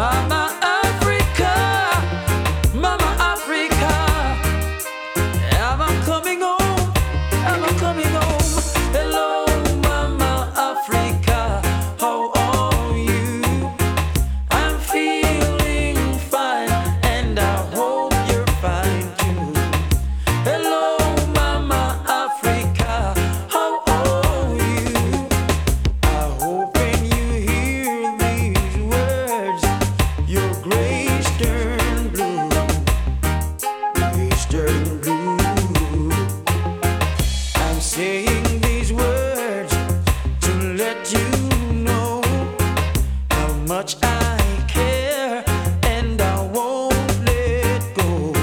Mama Africa, Mama Africa, am I coming home? Am I coming home? Hello, Mama Africa, how are you? I'm feeling fine, and I hope you're fine too. Hello, Mama Africa, how are you? I hope when you hear these words, your grace turn blue, grace turn blue. I'm saying these words to let you know how much I care, and I won't let go,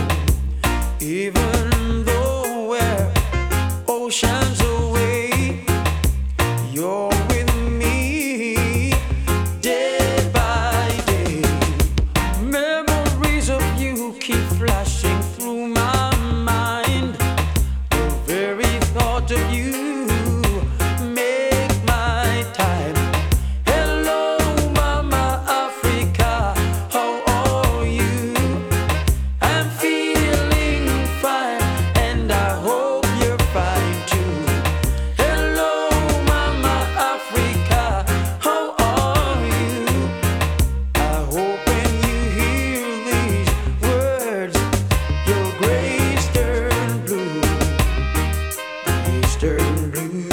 even though we're oceans away. You're with me day by day. Memories of you keep flashing through my mind. The very thought of you make my time. Hello, Mama Africa, how are you? I'm feeling fine, and I hope you're fine too. Hello, Mama Africa, how are you? I hope when you hear these words, your grace turn blue, grace turn blue.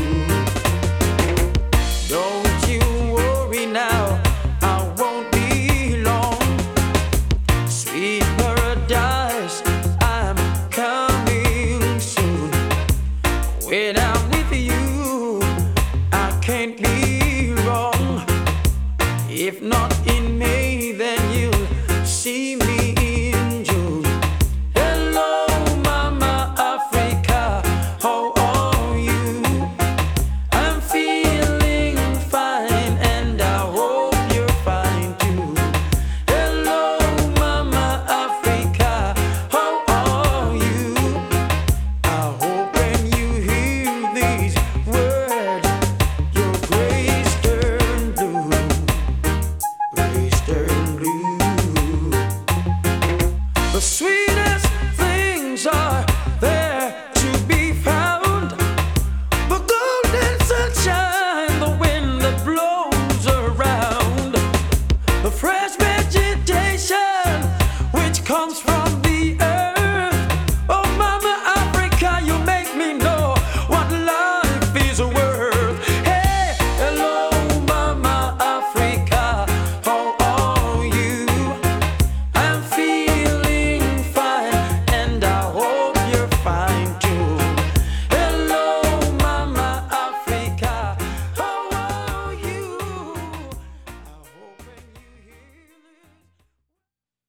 Don't you worry now, I won't be long. Sweet paradise, I'm coming soon. When I'm with you, I can't be wrong. If not